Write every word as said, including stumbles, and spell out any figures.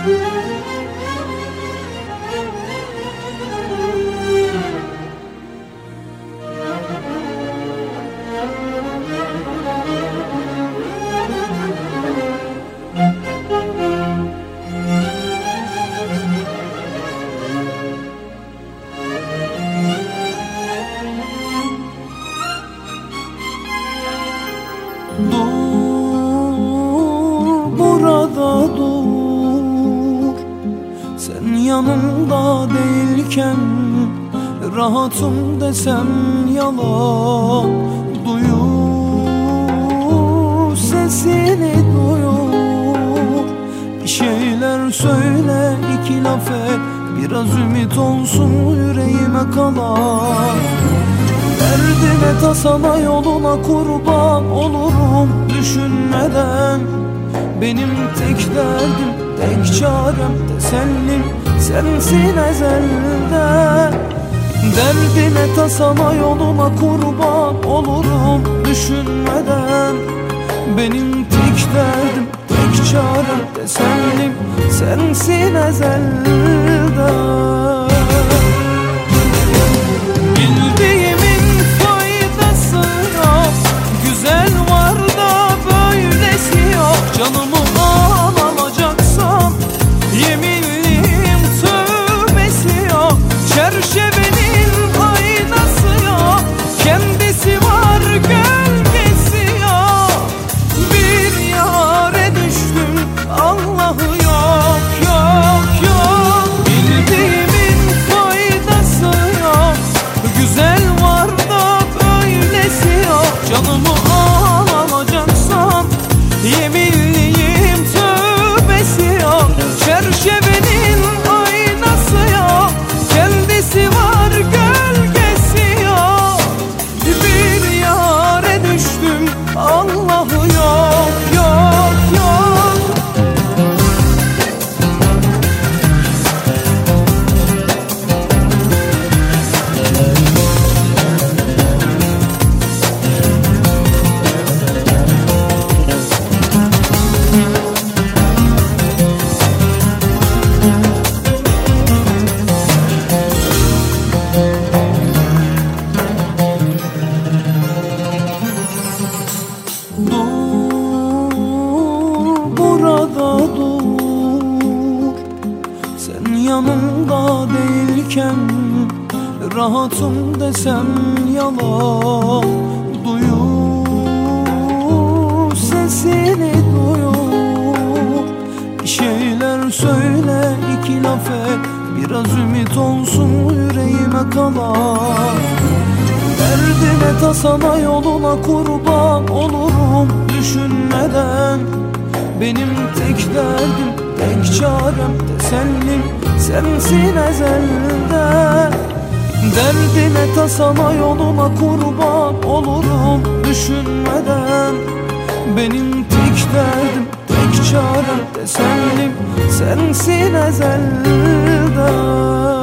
Dur, burada dur. Sen yanımda değilken rahatım desem yalan. Duyur, sesini duyur. Bir şeyler söyle, iki laf et, biraz ümit olsun yüreğime kalan. Derdine tasana yoluna kurban olurum düşünmeden. Benim tek derdim, tek çarem, tesellim sensin ezelden. Derdine tasana yoluna kurban olurum düşünmeden. Benim tek derdim, tek çarem, tesellim sensin ezelden. Bildiğimin faydası yok, güzel var da böylesi yok. Canımı al alacaksan yeminliyim tövbesi yok. Çerçevenin aynası yok, kendisi var gölgesi yok. Bir yâre düştüm Allah'ı yok yok yok. Bildiğimin faydası yok, güzel var da böylesi yok. Canımı al alacaksan yeminliyim tövbesi yok. Çerçevenin aynası yok, kendisi var gölgesi yok. Bir yâre düştüm Allah'ı yok yok yok. Dur, burada dur. Sen yanımda değilken rahatım desem yalan. Duyur, sesini duyur. Bir şeyler söyle, iki laf et, biraz ümit olsun yüreğime kalan. Derdine tasana yoluna kurban olurum düşünmeden. Benim tek derdim, tek çarem, tesellim sensin ezelden. Derdine tasana yoluna kurban olurum düşünmeden. Benim tek derdim, tek çarem, tesellim sensin ezelden.